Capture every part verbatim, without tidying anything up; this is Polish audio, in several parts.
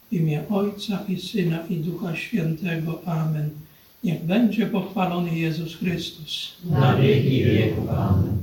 W imię Ojca i Syna i Ducha Świętego. Amen. Niech będzie pochwalony Jezus Chrystus. Na wieki wieków. Amen.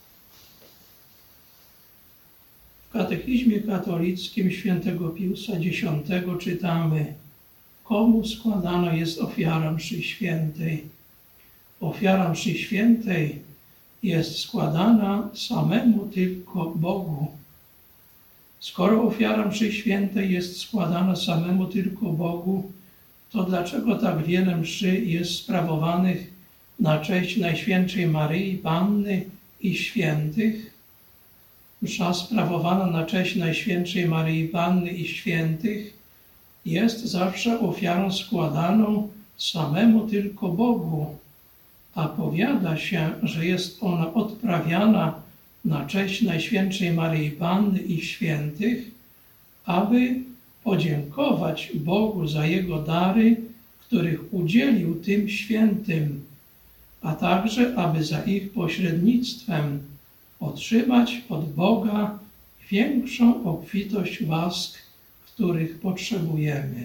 W Katechizmie katolickim świętego Piusa Dziesiątego czytamy: komu składana jest ofiara mszy świętej? Ofiara mszy świętej jest składana samemu tylko Bogu. Skoro ofiara mszy świętej jest składana samemu tylko Bogu, to dlaczego tak wiele mszy jest sprawowanych na cześć Najświętszej Maryi Panny i świętych? Msza sprawowana na cześć Najświętszej Maryi Panny i świętych jest zawsze ofiarą składaną samemu tylko Bogu, a powiada się, że jest ona odprawiana na cześć Najświętszej Maryi Panny i świętych, aby podziękować Bogu za Jego dary, których udzielił tym świętym, a także aby za ich pośrednictwem otrzymać od Boga większą obfitość łask, których potrzebujemy.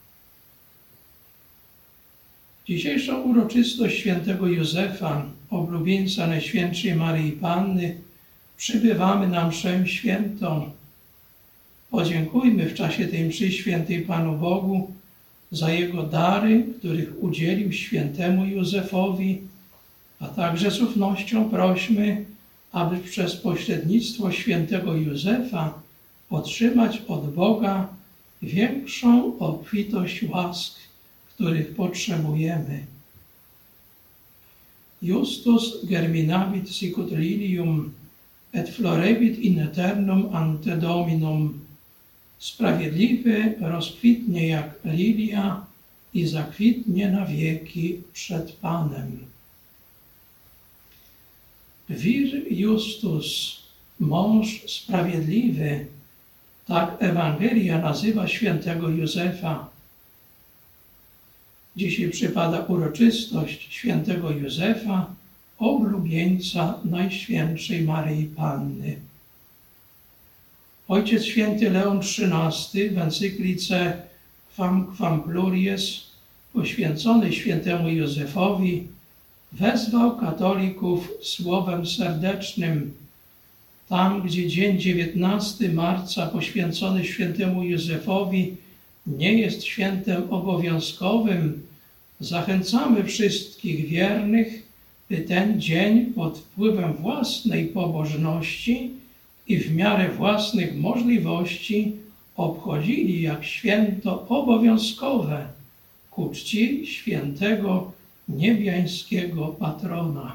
Dzisiejszą uroczystość świętego Józefa, oblubieńca Najświętszej Maryi Panny, przybywamy na mszę świętą. Podziękujmy w czasie tej mszy świętej Panu Bogu za Jego dary, których udzielił świętemu Józefowi, a także z ufnością prośmy, aby przez pośrednictwo świętego Józefa otrzymać od Boga większą obfitość łask, których potrzebujemy. Justus germinavit sicut lilium, et florebit in eternum ante Dominum. Sprawiedliwy rozkwitnie jak lilia i zakwitnie na wieki przed Panem. Vir Justus, mąż sprawiedliwy, tak Ewangelia nazywa świętego Józefa. Dzisiaj przypada uroczystość świętego Józefa, oblubieńca Najświętszej Maryi Panny. Ojciec święty Leon trzynasty w encyklice Quam Quam Pluries, poświęcony świętemu Józefowi, wezwał katolików słowem serdecznym. Tam, gdzie dzień dziewiętnastego marca poświęcony świętemu Józefowi nie jest świętem obowiązkowym, zachęcamy wszystkich wiernych, by ten dzień pod wpływem własnej pobożności i w miarę własnych możliwości obchodzili jak święto obowiązkowe ku czci świętego niebiańskiego patrona.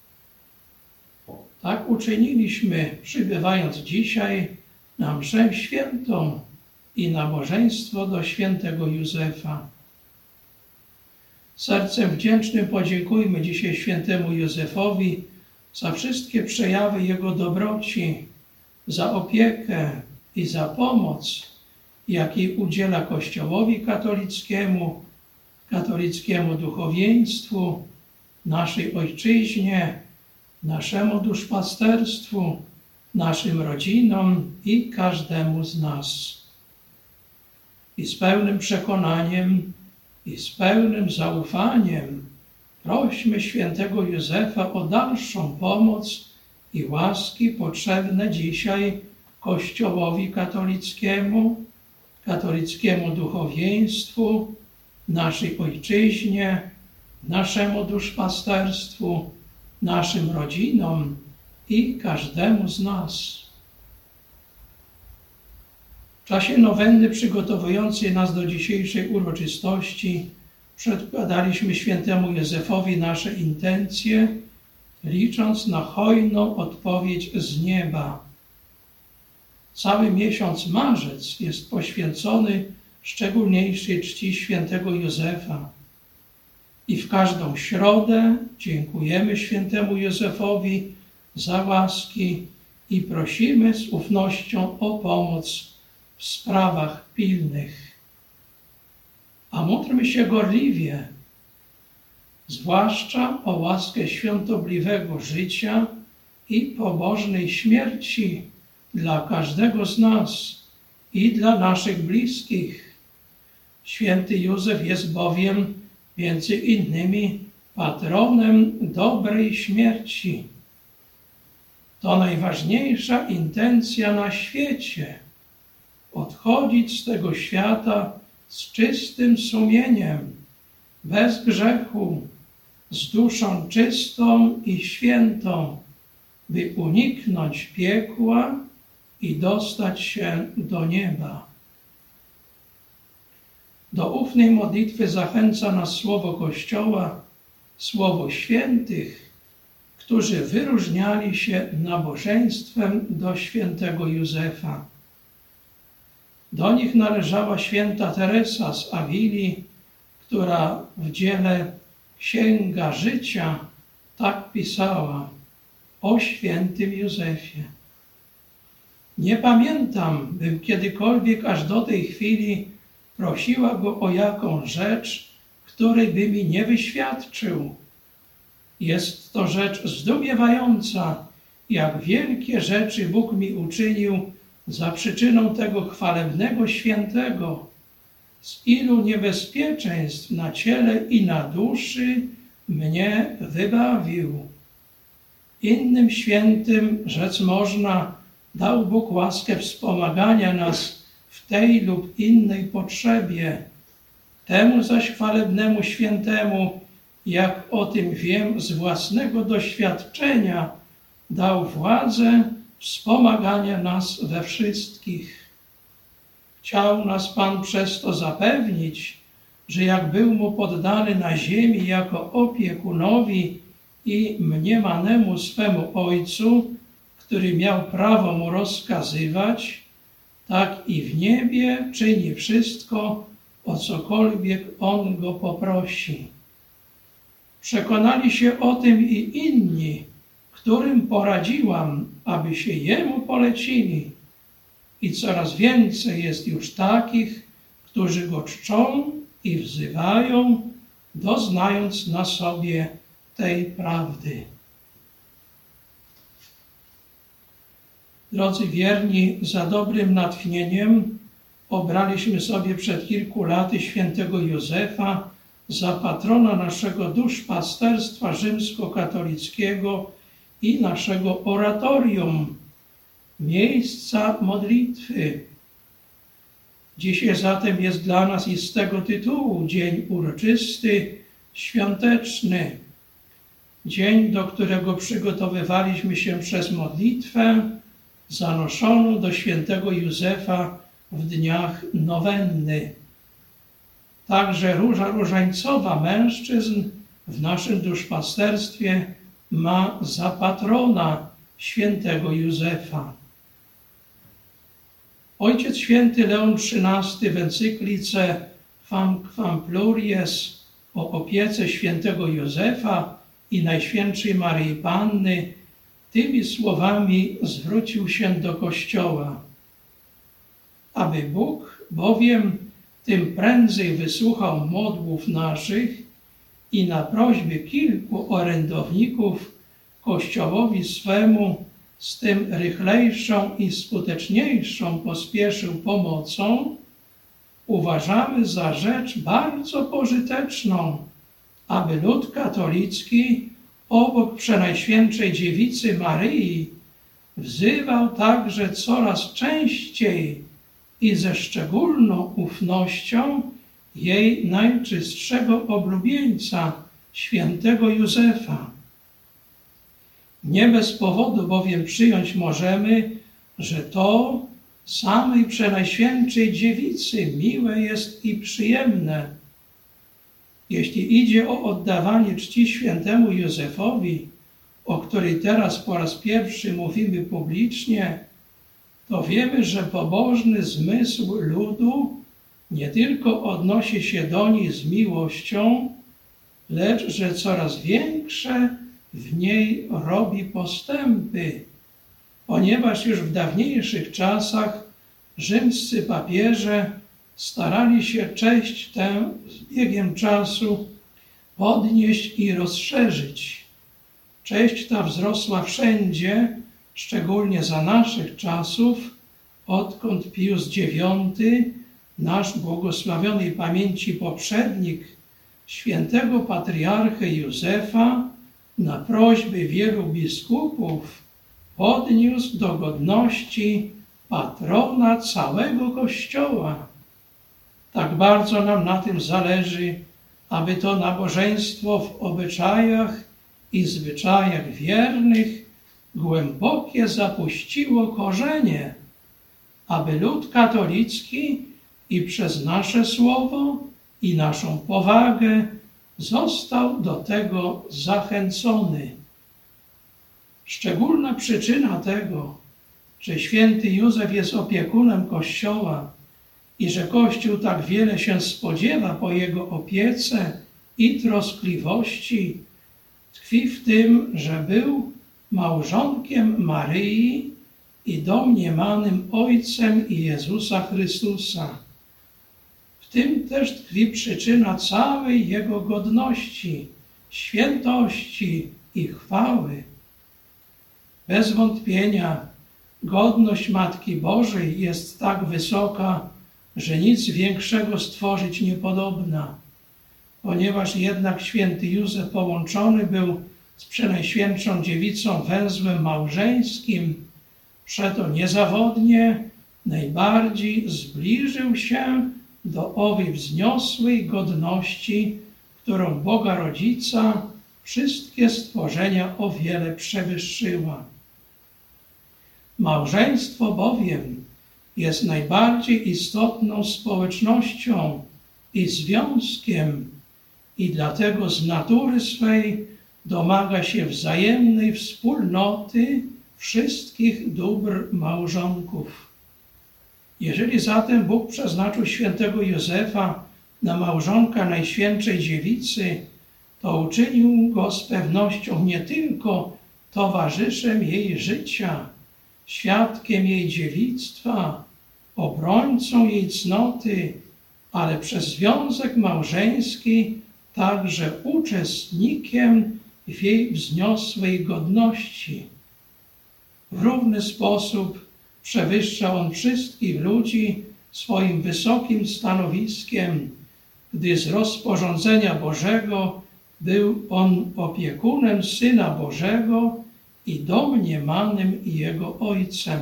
Tak uczyniliśmy, przybywając dzisiaj na mszę świętą i nabożeństwo do świętego Józefa. Sercem wdzięcznym podziękujmy dzisiaj świętemu Józefowi za wszystkie przejawy Jego dobroci, za opiekę i za pomoc, jakiej udziela Kościołowi katolickiemu, katolickiemu duchowieństwu, naszej ojczyźnie, naszemu duszpasterstwu, naszym rodzinom i każdemu z nas. I z pełnym przekonaniem i z pełnym zaufaniem prośmy świętego Józefa o dalszą pomoc i łaski potrzebne dzisiaj Kościołowi katolickiemu, katolickiemu duchowieństwu, naszej ojczyźnie, naszemu duszpasterstwu, naszym rodzinom i każdemu z nas. W czasie nowenny przygotowującej nas do dzisiejszej uroczystości przedkładaliśmy świętemu Józefowi nasze intencje, licząc na hojną odpowiedź z nieba. Cały miesiąc marzec jest poświęcony szczególniejszej czci świętego Józefa. I w każdą środę dziękujemy świętemu Józefowi za łaski i prosimy z ufnością o pomoc w sprawach pilnych. A módlmy się gorliwie, zwłaszcza o łaskę świątobliwego życia i pobożnej śmierci dla każdego z nas i dla naszych bliskich, Święty Józef jest bowiem między innymi patronem dobrej śmierci. To najważniejsza intencja na świecie. Odchodzić z tego świata z czystym sumieniem, bez grzechu, z duszą czystą i świętą, by uniknąć piekła i dostać się do nieba. Do ufnej modlitwy zachęca nas słowo Kościoła, słowo świętych, którzy wyróżniali się nabożeństwem do świętego Józefa. Do nich należała święta Teresa z Awili, która w dziele Księga Życia tak pisała o świętym Józefie. Nie pamiętam, bym kiedykolwiek aż do tej chwili prosiła go o jakąś rzecz, której by mi nie wyświadczył. Jest to rzecz zdumiewająca, jak wielkie rzeczy Bóg mi uczynił za przyczyną tego chwalebnego świętego. Z ilu niebezpieczeństw na ciele i na duszy mnie wybawił. Innym świętym, rzec można, dał Bóg łaskę wspomagania nas w tej lub innej potrzebie. Temu zaś chwalebnemu świętemu, jak o tym wiem z własnego doświadczenia, dał władzę wspomagania nas we wszystkich. Chciał nas Pan przez to zapewnić, że jak był mu poddany na ziemi jako opiekunowi i mniemanemu swemu Ojcu, który miał prawo mu rozkazywać, tak i w niebie czyni wszystko, o cokolwiek on go poprosi. Przekonali się o tym i inni, którym poradziłam, aby się jemu polecili. I coraz więcej jest już takich, którzy go czczą i wzywają, doznając na sobie tej prawdy. Drodzy wierni, za dobrym natchnieniem obraliśmy sobie przed kilku laty świętego Józefa za patrona naszego duszpasterstwa rzymskokatolickiego i naszego oratorium, miejsca modlitwy. Dzisiaj zatem jest dla nas i z tego tytułu dzień uroczysty, świąteczny. Dzień, do którego przygotowywaliśmy się przez modlitwę zanoszoną do świętego Józefa w dniach nowenny. Także róża różańcowa mężczyzn w naszym duszpasterstwie ma za patrona świętego Józefa. Ojciec święty Leon trzynasty w encyklice Fam Quam Pluries o opiece świętego Józefa i Najświętszej Maryi Panny tymi słowami zwrócił się do Kościoła. Aby Bóg bowiem tym prędzej wysłuchał modłów naszych i na prośbę kilku orędowników Kościołowi swemu z tym rychlejszą i skuteczniejszą pospieszył pomocą, uważamy za rzecz bardzo pożyteczną, aby lud katolicki obok Przenajświętszej Dziewicy Maryi wzywał także coraz częściej i ze szczególną ufnością jej najczystszego oblubieńca, świętego Józefa. Nie bez powodu bowiem przyjąć możemy, że to samej Przenajświętszej Dziewicy miłe jest i przyjemne. Jeśli idzie o oddawanie czci świętemu Józefowi, o której teraz po raz pierwszy mówimy publicznie, to wiemy, że pobożny zmysł ludu nie tylko odnosi się do niej z miłością, lecz że coraz większe w niej robi postępy, ponieważ już w dawniejszych czasach rzymscy papieże starali się cześć tę z biegiem czasu podnieść i rozszerzyć. Cześć ta wzrosła wszędzie, szczególnie za naszych czasów, odkąd Pius dziewiąty nasz błogosławionej pamięci poprzednik, świętego patriarchę Józefa, na prośby wielu biskupów podniósł do godności patrona całego Kościoła. Tak bardzo nam na tym zależy, aby to nabożeństwo w obyczajach i zwyczajach wiernych głębokie zapuściło korzenie, aby lud katolicki i przez nasze słowo i naszą powagę został do tego zachęcony. Szczególna przyczyna tego, że święty Józef jest opiekunem Kościoła i że Kościół tak wiele się spodziewa po jego opiece i troskliwości, tkwi w tym, że był małżonkiem Maryi i domniemanym ojcem Jezusa Chrystusa. W tym też tkwi przyczyna całej jego godności, świętości i chwały. Bez wątpienia godność Matki Bożej jest tak wysoka, że nic większego stworzyć niepodobna. Ponieważ jednak święty Józef połączony był z Przenajświętszą Dziewicą węzłem małżeńskim, przeto niezawodnie najbardziej zbliżył się do owej wzniosłej godności, którą Boga Rodzica wszystkie stworzenia o wiele przewyższyła. Małżeństwo bowiem jest najbardziej istotną społecznością i związkiem i dlatego z natury swej domaga się wzajemnej wspólnoty wszystkich dóbr małżonków. Jeżeli zatem Bóg przeznaczył świętego Józefa na małżonka Najświętszej Dziewicy, to uczynił go z pewnością nie tylko towarzyszem jej życia, świadkiem jej dziewictwa, obrońcą jej cnoty, ale przez związek małżeński także uczestnikiem w jej wzniosłej godności. W równy sposób przewyższa on wszystkich ludzi swoim wysokim stanowiskiem, gdy z rozporządzenia Bożego był on opiekunem Syna Bożego i domniemanym Jego Ojcem.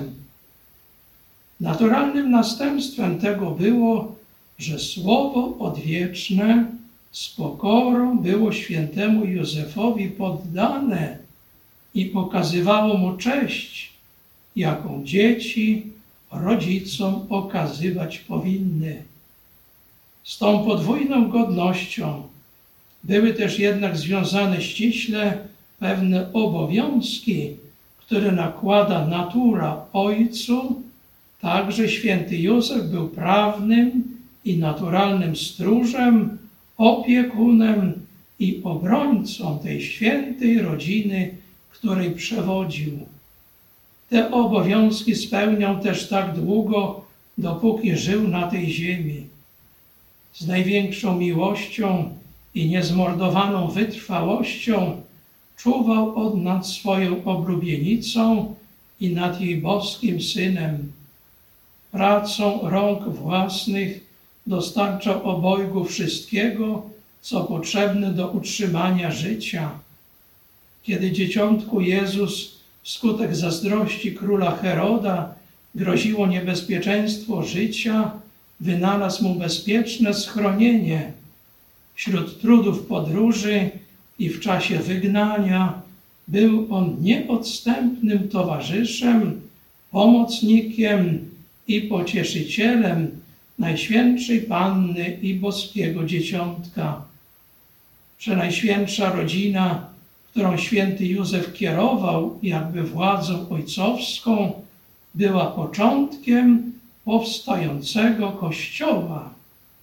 Naturalnym następstwem tego było, że Słowo Odwieczne z pokorą było świętemu Józefowi poddane i okazywało mu cześć, jaką dzieci rodzicom okazywać powinny. Z tą podwójną godnością były też jednak związane ściśle pewne obowiązki, które nakłada natura ojcu. Także święty Józef był prawnym i naturalnym stróżem, opiekunem i obrońcą tej świętej rodziny, której przewodził. Te obowiązki spełniał też tak długo, dopóki żył na tej ziemi. Z największą miłością i niezmordowaną wytrwałością czuwał on nad swoją oblubienicą i nad jej boskim Synem. Pracą rąk własnych dostarczał obojgu wszystkiego, co potrzebne do utrzymania życia. Kiedy dzieciątku Jezus wskutek zazdrości króla Heroda groziło niebezpieczeństwo życia, wynalazł mu bezpieczne schronienie. Wśród trudów podróży i w czasie wygnania był on nieodstępnym towarzyszem, pomocnikiem i pocieszycielem Najświętszej Panny i boskiego Dzieciątka. Przenajświętsza rodzina, którą święty Józef kierował jakby władzą ojcowską, była początkiem powstającego Kościoła.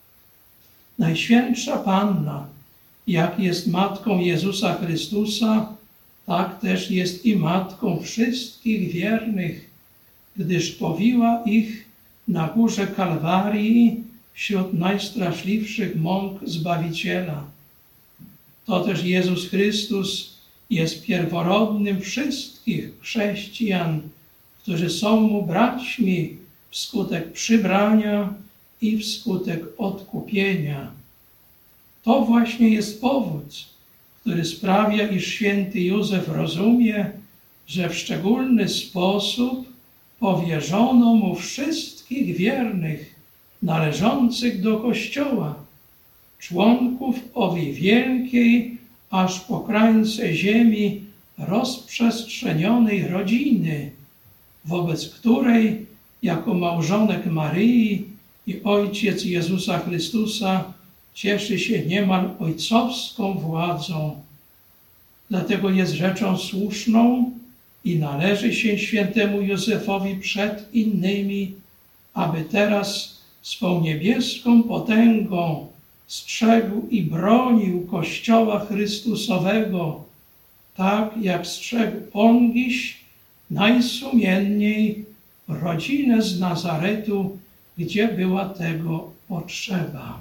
Najświętsza Panna, jak jest matką Jezusa Chrystusa, tak też jest i matką wszystkich wiernych, gdyż powiła ich na górze Kalwarii wśród najstraszliwszych mąk Zbawiciela. To też Jezus Chrystus jest pierworodnym wszystkich chrześcijan, którzy są Mu braćmi wskutek przybrania i wskutek odkupienia. To właśnie jest powód, który sprawia, iż święty Józef rozumie, że w szczególny sposób powierzono mu wszystkich wiernych należących do Kościoła, członków owej wielkiej, aż po krańce ziemi rozprzestrzenionej rodziny, wobec której jako małżonek Maryi i ojciec Jezusa Chrystusa cieszy się niemal ojcowską władzą. Dlatego jest rzeczą słuszną i należy się świętemu Józefowi przed innymi, aby teraz swą niebieską potęgą strzegł i bronił Kościoła Chrystusowego, tak jak strzegł ongiś najsumienniej rodzinę z Nazaretu, gdzie była tego potrzeba.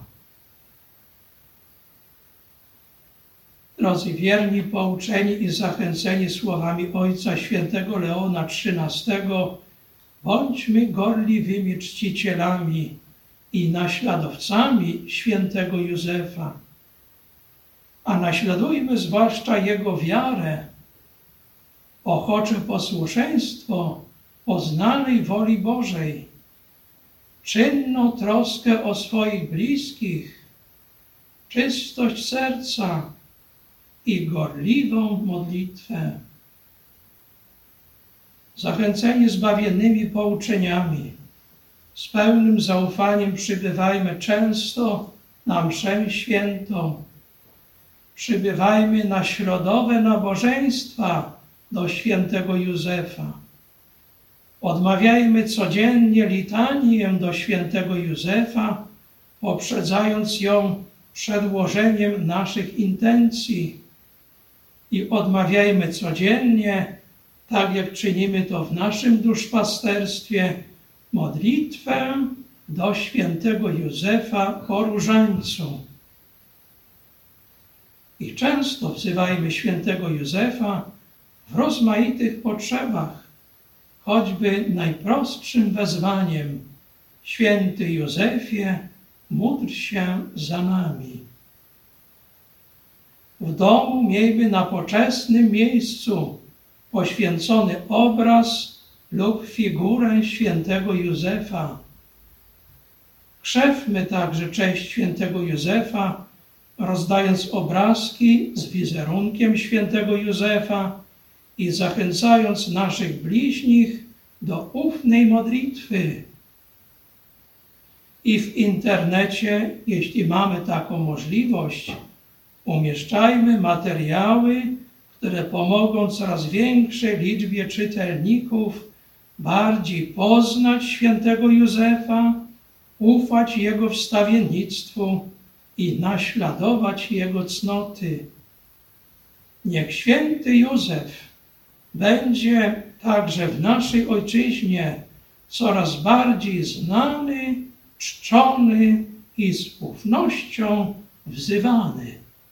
Drodzy wierni, pouczeni i zachęceni słowami Ojca Świętego Leona trzynastego, bądźmy gorliwymi czcicielami i naśladowcami świętego Józefa, a naśladujmy zwłaszcza jego wiarę, ochocze posłuszeństwo poznanej woli Bożej, czynną troskę o swoich bliskich, czystość serca i gorliwą modlitwę. Zachęceni zbawiennymi pouczeniami, z pełnym zaufaniem przybywajmy często na mszę świętą. Przybywajmy na środowe nabożeństwa do świętego Józefa. Odmawiajmy codziennie litanię do świętego Józefa, poprzedzając ją przedłożeniem naszych intencji. I odmawiajmy codziennie, tak jak czynimy to w naszym duszpasterstwie, modlitwę do świętego Józefa po różańcu. I często wzywajmy świętego Józefa w rozmaitych potrzebach, choćby najprostszym wezwaniem: Święty Józefie, módl się za nami. W domu miejmy na poczesnym miejscu poświęcony obraz lub figurę świętego Józefa. Krzewmy także cześć świętego Józefa, rozdając obrazki z wizerunkiem świętego Józefa i zachęcając naszych bliźnich do ufnej modlitwy. I w internecie, jeśli mamy taką możliwość, umieszczajmy materiały, które pomogą coraz większej liczbie czytelników bardziej poznać świętego Józefa, ufać jego wstawiennictwu i naśladować jego cnoty. Niech święty Józef będzie także w naszej ojczyźnie coraz bardziej znany, czczony i z ufnością wzywany.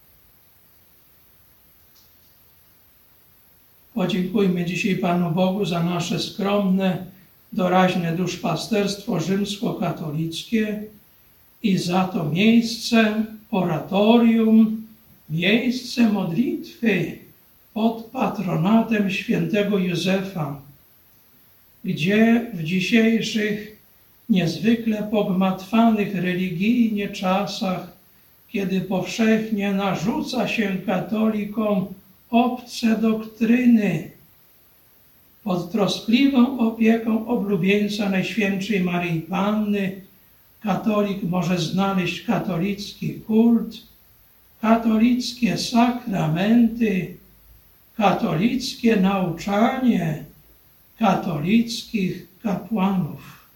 Podziękujmy dzisiaj Panu Bogu za nasze skromne, doraźne duszpasterstwo rzymskokatolickie i za to miejsce oratorium, miejsce modlitwy pod patronatem świętego Józefa, gdzie w dzisiejszych niezwykle pogmatwanych religijnie czasach, kiedy powszechnie narzuca się katolikom obce doktryny, pod troskliwą opieką oblubieńca Najświętszej Maryi Panny katolik może znaleźć katolicki kult, katolickie sakramenty, katolickie nauczanie, katolickich kapłanów.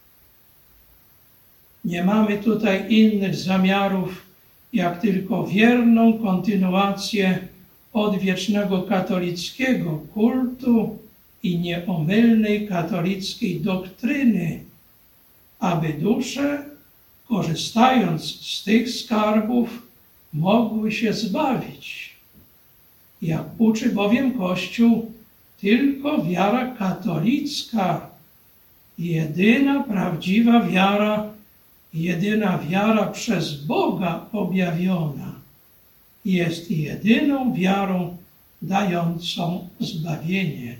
Nie mamy tutaj innych zamiarów, jak tylko wierną kontynuację odwiecznego katolickiego kultu i nieomylnej katolickiej doktryny, aby dusze, korzystając z tych skarbów, mogły się zbawić. Jak uczy bowiem Kościół, tylko wiara katolicka, jedyna prawdziwa wiara, jedyna wiara przez Boga objawiona jest jedyną wiarą dającą zbawienie.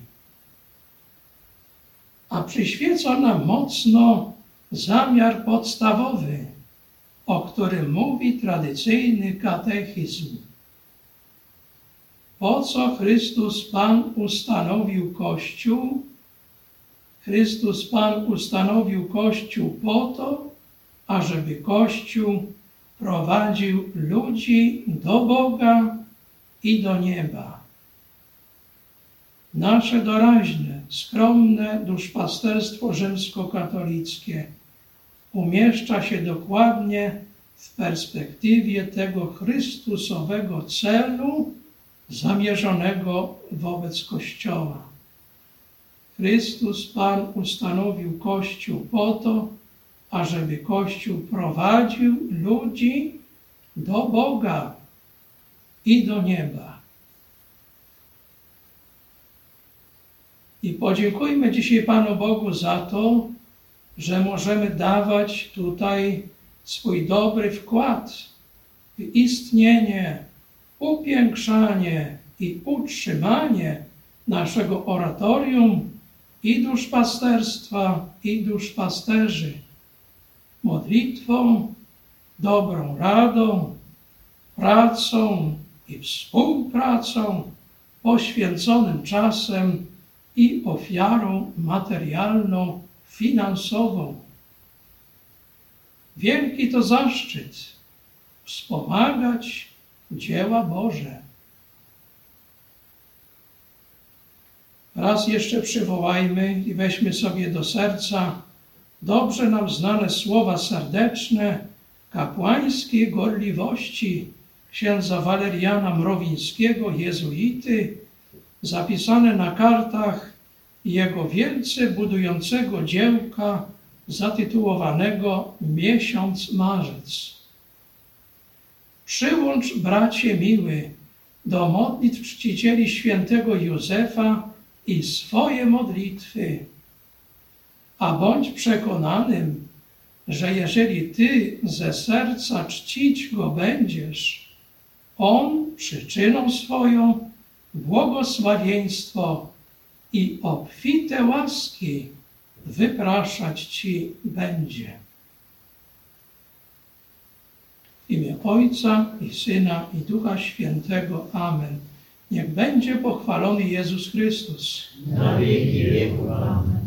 A przyświeca nam mocno zamiar podstawowy, o którym mówi tradycyjny katechizm. Po co Chrystus Pan ustanowił Kościół? Chrystus Pan ustanowił Kościół po to, ażeby Kościół prowadził ludzi do Boga i do nieba. Nasze doraźne, skromne duszpasterstwo rzymskokatolickie umieszcza się dokładnie w perspektywie tego Chrystusowego celu zamierzonego wobec Kościoła. Chrystus Pan ustanowił Kościół po to, ażeby Kościół prowadził ludzi do Boga i do nieba. I podziękujmy dzisiaj Panu Bogu za to, że możemy dawać tutaj swój dobry wkład w istnienie, upiększanie i utrzymanie naszego oratorium i duszpasterstwa, i duszpasterzy. Modlitwą, dobrą radą, pracą i współpracą, poświęconym czasem i ofiarą materialną, finansową. Wielki to zaszczyt wspomagać dzieła Boże. Raz jeszcze przywołajmy i weźmy sobie do serca dobrze nam znane słowa serdeczne, kapłańskiej gorliwości księdza Waleriana Mrowińskiego, jezuity, zapisane na kartach jego wielce budującego dziełka zatytułowanego Miesiąc Marzec. Przyłącz, bracie miły, do modlitw czcicieli świętego Józefa i swoje modlitwy, a bądź przekonanym, że jeżeli ty ze serca czcić go będziesz, on przyczyną swoją błogosławieństwo i obfite łaski wypraszać ci będzie. W imię Ojca i Syna i Ducha Świętego. Amen. Niech będzie pochwalony Jezus Chrystus. Na wieki wieków. Amen.